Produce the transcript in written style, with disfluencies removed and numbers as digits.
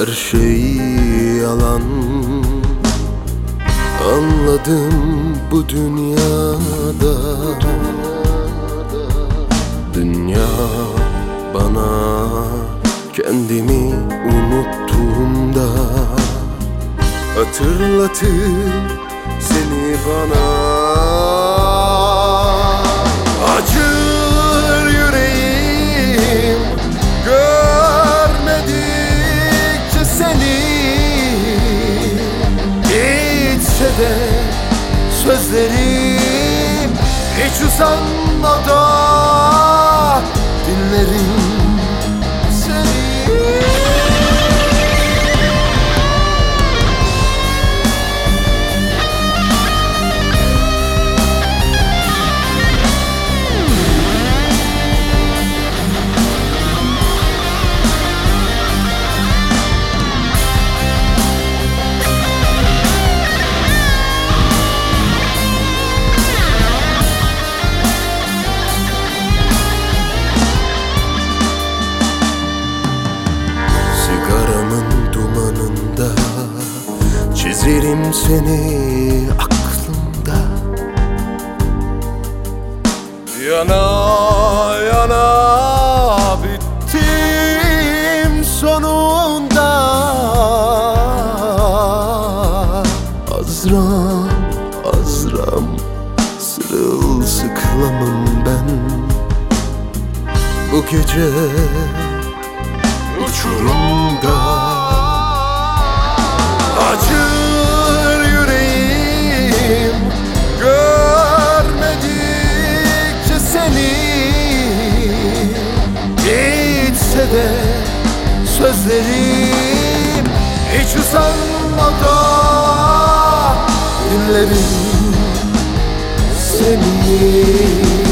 Her şey yalan, anladım bu dünyada. Dünya bana kendimi unuttuğumda hatırlatır seni bana. Acır yüreğim görmedikçe seni. Gitse de sözlerim hiç usanmadan dinlerim seni. Çizerim seni aklımda. Yana yana bittim sonunda. Azram azram sırılsıklamım ben bu gece uçurumda. Acır yüreğim görmedikçe seni. Gitse de sözlerim hiç usanmadan dinlerim seni.